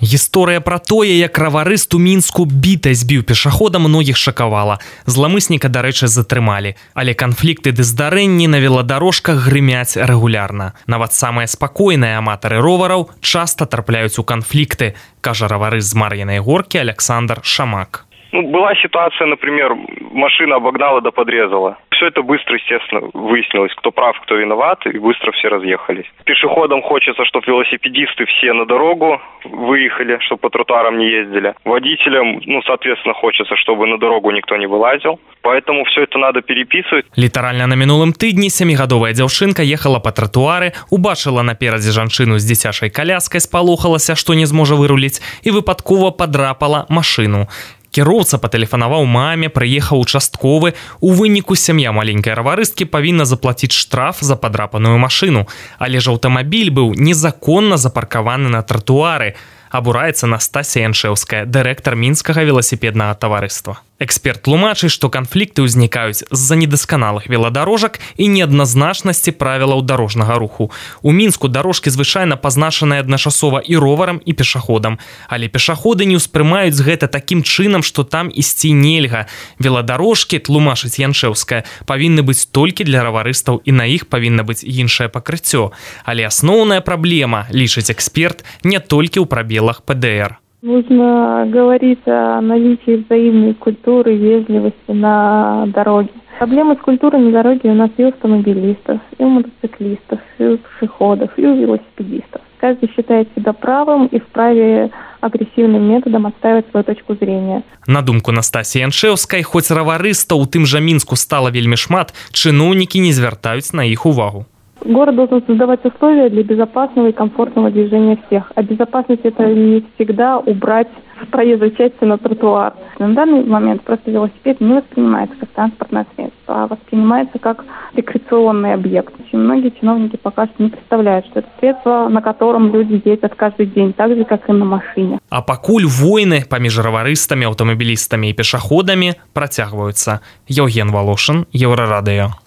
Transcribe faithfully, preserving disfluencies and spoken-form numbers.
Гісторыя пра тое, як раварыст у Мінску бітай збіў пешахода, многіх шакавала. Зламысніка, дарэчы, затрымалі. Але канфлікты ды здарэнні на веладарожках грымяць рэгулярна. Нават самыя спакойныя аматары ровараў часта трапляюць у канфлікты, кажа раварыст з Мар'інай горкі Александр Шамак. Ну, была ситуация, например, машина обогнала да подрезала. Все это быстро, естественно, выяснилось, кто прав, кто виноват, и быстро все разъехались. Пешеходам хочется, чтобы велосипедисты все на дорогу выехали, чтобы по тротуарам не ездили. Водителям, ну, соответственно, хочется, чтобы на дорогу никто не вылазил. Поэтому все это надо переписывать. Літаральна на мінулым тыдні сямігадовая дзяўчынка ехала па тратуары, убачыла наперадзе жанчыну з дзіцячай каляскай, спалохалася, што не зможа выруліць, і выпадкова падрапала машыну. Кіроўца патэлефанаваў маме, прыехаў участковы. У выніку сям'я маленькай раварысткі павінна заплаціць штраф за падрапаную машыну. Але ж аўтамабіль быў незаконна запаркаваны на тратуары. Абураецца Настасія Яншэўская, дырэктар мінскага веласіпеднага таварыства. Эксперт тлумачыць, што канфлікты ўзнікаюць з-за недасканалых веладарожак і неадназначнасці правілаў дарожнага руху. У Мінску дарожкі звычайна пазначаныя адначасова і роварам, і пешаходам. Але пешаходы не ўспрымаюць гэта такім чынам, што там ісці нельга. Веладарожкі, тлумачыць Яншэўская, павінны быць толькі для раварыстаў, і на іх павінна быць іншае пакрыццё. Але асноўная праблема, лічыць эксперт, не толькі ў прабелах пэ дэ эр. Нужно говорить о наличии взаимной культуры, вежливости на дороге. Проблемы с культурой на дороге у нас и у автомобилистов, и у мотоциклистов, и у пешеходов, и у велосипедистов. Каждый считает себя правым и вправе агрессивным методом отстаивать свою точку зрения. На думку Настасіі Яншэўскай, хоць раварыстаў у тым жа Мінску стала вельмі шмат, чыноўнікі не звяртаюць на іх увагу. Город должен создавать условия для безопасного и комфортного движения всех. А безопасность – это не всегда убрать с проезжей части на тротуар. На данный момент просто велосипед не воспринимается как транспортное средство, а воспринимается как рекреационный объект. Очень многие чиновники пока что не представляют, что это средство, на котором люди ездят каждый день, так же, как и на машине. А пакуль войны паміж раварыстамі, аўтамабілістамі і пешаходамі працягваюцца. Еўген Волошин, Еўрарадыё.